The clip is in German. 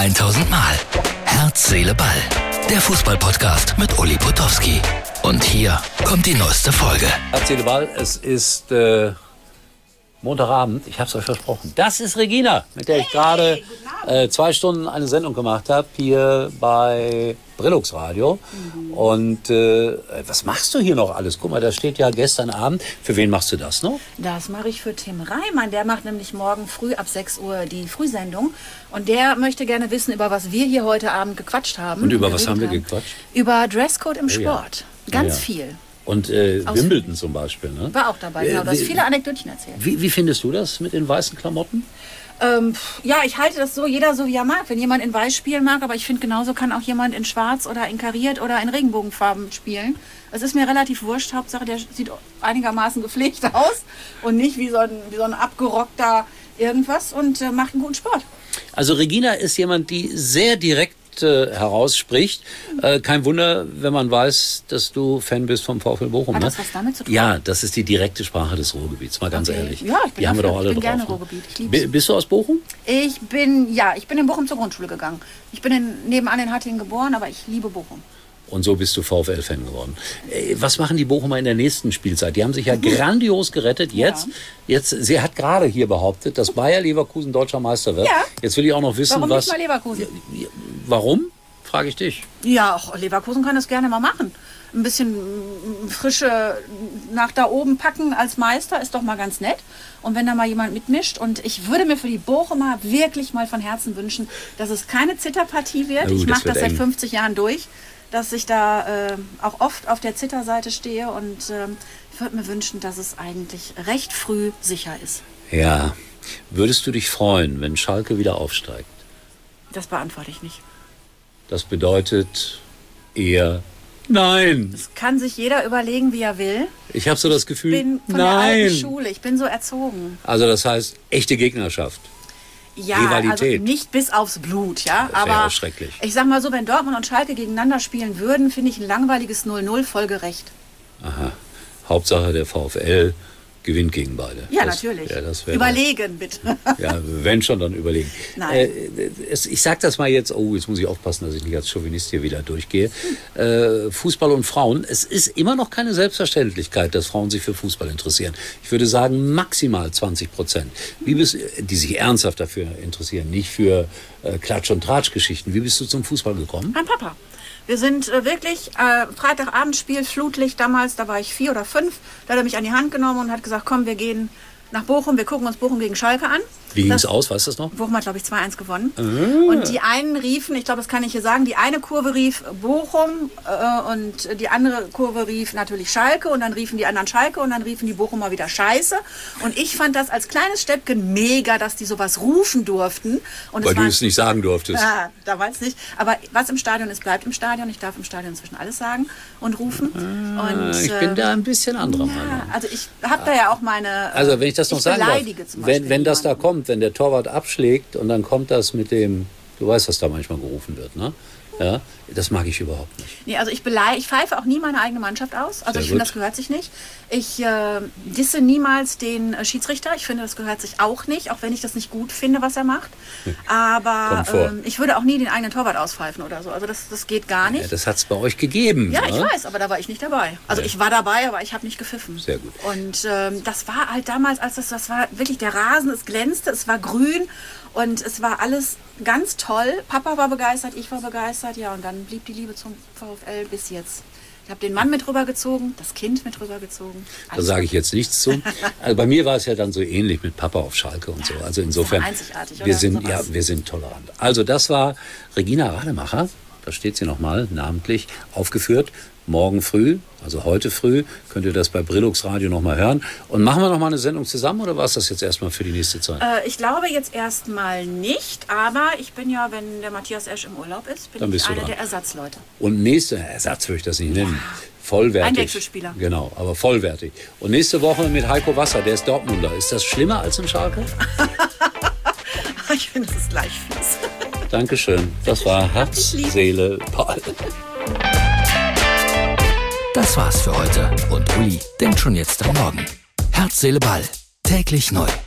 1000 Mal. Herz, Seele, Ball. Der Fußball-Podcast mit Uli Potowski. Und hier kommt die neueste Folge. Herz, Seele, Ball. Es ist Montagabend. Ich habe es euch versprochen. Das ist Regina, mit der ich gerade 2 Stunden eine Sendung gemacht habe, hier bei Brillux Radio. Und was machst du hier noch alles? Guck mal, da steht ja gestern Abend. Für wen machst du das noch? Das mache ich für Tim Reimann. Der macht nämlich morgen früh ab 6 Uhr die Frühsendung. Und der möchte gerne wissen, über was wir hier heute Abend gequatscht haben. Und über was haben wir gequatscht? Über Dresscode im Sport. Ganz Ja. viel. Und Wimbledon zum Beispiel, ne? War auch dabei, genau. Du hast viele Anekdötchen erzählt. Wie findest du das mit den weißen Klamotten? Ja, ich halte das so, jeder so wie er mag. Wenn jemand in Weiß spielen mag, aber ich finde, genauso kann auch jemand in Schwarz oder in Kariert oder in Regenbogenfarben spielen. Es ist mir relativ wurscht. Hauptsache, der sieht einigermaßen gepflegt aus und nicht wie so ein abgerockter irgendwas und macht einen guten Sport. Also Regina ist jemand, die sehr direkt herausspricht. Kein Wunder, wenn man weiß, dass du Fan bist vom VfL Bochum. Hat das was damit zu tun? Ja, das ist die direkte Sprache des Ruhrgebiets, mal ganz ehrlich. Ja, ich bin, die haben wir doch alle ich bin drauf. gerne Ruhrgebiet. Ich lieb's. Bist du aus Bochum? Ich bin in Bochum zur Grundschule gegangen. Ich bin nebenan in Hattingen geboren, aber ich liebe Bochum. Und so bist du VfL-Fan geworden. Was machen die Bochumer in der nächsten Spielzeit? Die haben sich ja grandios gerettet. Jetzt, sie hat gerade hier behauptet, dass Bayer Leverkusen deutscher Meister wird. Ja. Jetzt will ich auch noch wissen, Warum was... nicht mal Leverkusen? Warum? Frage ich dich. Ja, auch Leverkusen kann das gerne mal machen. Ein bisschen frische nach da oben packen als Meister ist doch mal ganz nett. Und wenn da mal jemand mitmischt. Und ich würde mir für die Bochumer wirklich mal von Herzen wünschen, dass es keine Zitterpartie wird. Ich mache das seit 50 Jahren durch, dass ich da auch oft auf der Zitterseite stehe. Und ich würde mir wünschen, dass es eigentlich recht früh sicher ist. Ja. Würdest du dich freuen, wenn Schalke wieder aufsteigt? Das beantworte ich nicht. Das bedeutet eher nein. Das kann sich jeder überlegen, wie er will. Ich habe so das Gefühl, Ich bin von der alten Schule, ich bin so erzogen. Also das heißt, echte Gegnerschaft. Ja, Rivalität. also nicht bis aufs Blut, ja. Das wäre aber auch schrecklich. Ich sag mal so, wenn Dortmund und Schalke gegeneinander spielen würden, finde ich ein langweiliges 0-0 folgerecht. Aha. Hauptsache der VfL gewinnt gegen beide. Ja, natürlich. Ja, das wäre überlegen, bitte. Ja, wenn schon, dann überlegen. Nein. Ich sage das mal jetzt, jetzt muss ich aufpassen, dass ich nicht als Chauvinist hier wieder durchgehe. Fußball und Frauen, es ist immer noch keine Selbstverständlichkeit, dass Frauen sich für Fußball interessieren. Ich würde sagen maximal 20%. Die sich ernsthaft dafür interessieren, nicht für Klatsch- und Tratsch-Geschichten. Wie bist du zum Fußball gekommen? Mein Papa. Wir sind wirklich, Freitagabendspiel, Flutlicht damals, da war ich 4 oder 5. Da hat er mich an die Hand genommen und hat gesagt, komm, wir gehen nach Bochum, wir gucken uns Bochum gegen Schalke an. Wie ging es aus, weißt du das noch? Bochum hat, glaube ich, 2-1 gewonnen. Und die einen riefen, ich glaube, das kann ich hier sagen, die eine Kurve rief Bochum und die andere Kurve rief natürlich Schalke und dann riefen die anderen Schalke und dann riefen die Bochumer wieder Scheiße. Und ich fand das als kleines Städtchen mega, dass die sowas rufen durften. Und weil du es nicht sagen durftest. Ja, damals nicht. Aber was im Stadion ist, bleibt im Stadion. Ich darf im Stadion inzwischen alles sagen und rufen. Und, ich bin da ein bisschen anderer Meinung. Also ich habe da ja auch meine... Also wenn ich das noch sagen darf, zum Beispiel wenn das da jemanden. kommt, wenn der Torwart abschlägt und dann kommt das mit dem, du weißt, was da manchmal gerufen wird, ne? Ja, das mag ich überhaupt nicht. Nee, also ich pfeife auch nie meine eigene Mannschaft aus. Also Sehr ich finde, gut. das gehört sich nicht. Ich disse niemals den Schiedsrichter. Ich finde, das gehört sich auch nicht, auch wenn ich das nicht gut finde, was er macht. Aber ich würde auch nie den eigenen Torwart auspfeifen oder so. Also das geht gar nicht. Ja, das hat es bei euch gegeben. Ja, ne? ich weiß, aber da war ich nicht dabei. Also ich war dabei, aber ich habe nicht gepfiffen. Sehr gut. Und das war halt damals, das war wirklich der Rasen, es glänzte, es war grün und es war alles ganz toll. Papa war begeistert, ich war begeistert, ja, und dann blieb die Liebe zum VfL bis jetzt. Ich habe den Mann mit rübergezogen, das Kind mit rübergezogen. Da sage ich jetzt nichts zu. Also bei mir war es ja dann so ähnlich mit Papa auf Schalke und so. Also insofern, einzigartig, oder? wir sind tolerant. Also das war Regina Rademacher, da steht sie nochmal namentlich aufgeführt. Morgen früh, also heute früh, könnt ihr das bei Brillux Radio nochmal hören. Und machen wir nochmal eine Sendung zusammen oder war es das jetzt erstmal für die nächste Zeit? Ich glaube jetzt erstmal nicht, aber ich bin ja, wenn der Matthias Esch im Urlaub ist, bin ich einer der Ersatzleute. Und nächster Ersatz würde ich das nicht nennen. Vollwertig. Ein Wechselspieler. Genau, aber vollwertig. Und nächste Woche mit Heiko Wasser, der ist Dortmunder. Ist das schlimmer als in Schalke? Ich finde, es ist gleich fies. Dankeschön. Das war Herz, Seele, Ball. Das war's für heute. Und Uli denkt schon jetzt am Morgen. Herz, Seele, Ball. Täglich neu.